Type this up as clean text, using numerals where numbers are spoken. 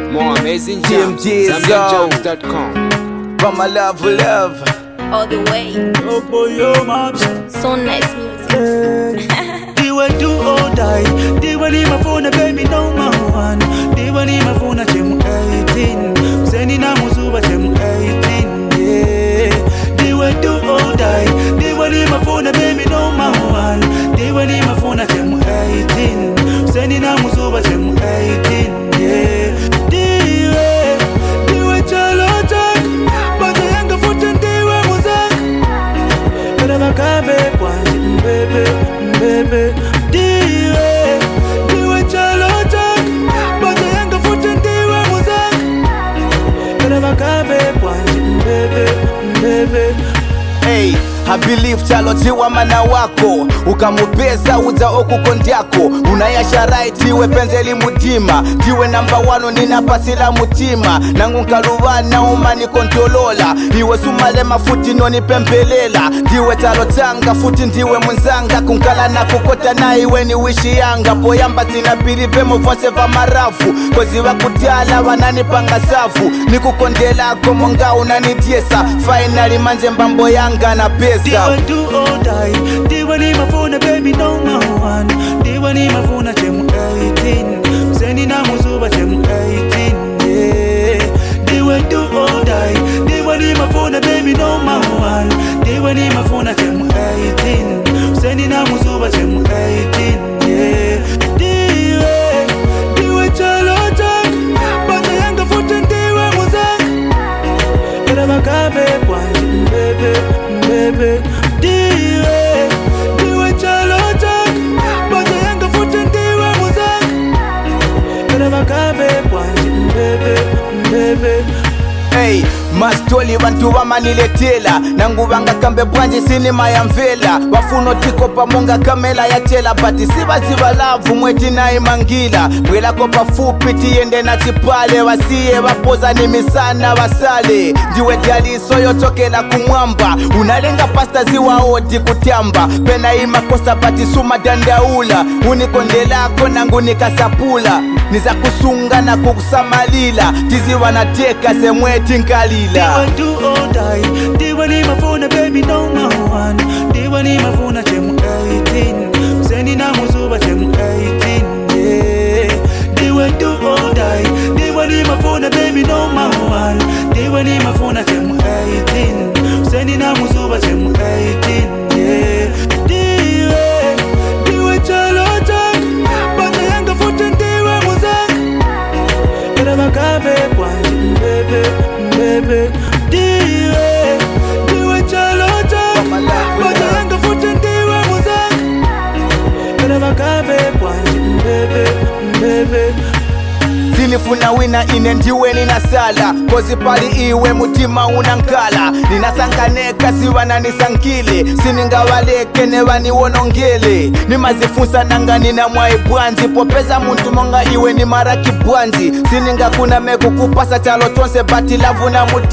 More amazing TMG jams. ZambianJams.com. From my love, all the way. Oh boy, oh moms. So nice music. They will do or die. They will leave my phone, baby, no man. They will leave my phone at them 18. Sending a musuba them 18. Yeah. They will do or die. They will leave my phone, baby, no man. They will leave my phone at them 18. Sending a musuba them 18. Yeah. They will chalo jack. But the younger foot and they were muzak. But I'm a cabe, baby. Diwe chalo jack. But the younger foot and they were muzak. But I'm a cabe, baby. hey, I believe chalotiwa mana wako ukamupesa uza okukondyako unayasha right iwe penzeli mutima tiwe number 1 nina pasila mutima nangu nkaluvana umani kontolola iwe sumale mafuti noni pembelela tiwe talotanga futi ndiwe munzanga kunkala na kukota na iwe ni wishi yanga poyamba zinapiri vemo vonse va marafu kozi wakutala wananipanga safu nikukondelako monga unanitiesa finally manje mbambo yanga na pesa. They will do or die. They will leave my phone, baby, no man. They will leave my phone at them 18. Sending a musuba them 18. Yeah. They will do or die. They will leave my phone, baby, no man. They will leave my phone at them 18. Sending a musuba them 18. Yeah. They will chalo jack. But the younger foot and they were muzak. But I'm a cabe, baby. Diwe chalo jack. But the younger foot and they were muzak. But I'm a cabe, baby. Hey, mastoli bantu wamaniletela nangu banga kambe bwanje sinima ya mvela wafuno tiko pamonga kamela ya tela bati siba lavu mweti na imangila bwela kopa fupi tiende na chipale wasiye wapoza ni misana wasale ndiwe dialiso yotokela kumwamba unalenga pasta ziwa odi kutiamba pena imakosa bati suma dandaula unikondelako nangu nikasapula niza kusunga na kukusamalila tizi wanateka semweti nkalila. They will do or die. They will leave my phone, baby, no man. They will leave my phone at them 18. Sending a musuba them 18. Yeah. They will do or die. They will leave my phone, baby, no man. They will leave my phone at them 18. Sending a musuba them 18. Yeah. They will chalo jack. But the younger foot and they were muzak. But I'm a cabe, baby. Diwe chalo jack. But the younger foot and they were muzak. But I'm a cabe, baby. Sinifuna wina ine ndiwe nina sala kozi pali iwe mutima unankala ninasanganeka siwana nisankile sininga waleke newani wonongele nimazifunsa nanga nina mwai bwanzi popeza muntu monga iwe ni maraki bwanzi sininga kuna meku kupasa chalo tonse bati lavu na mutima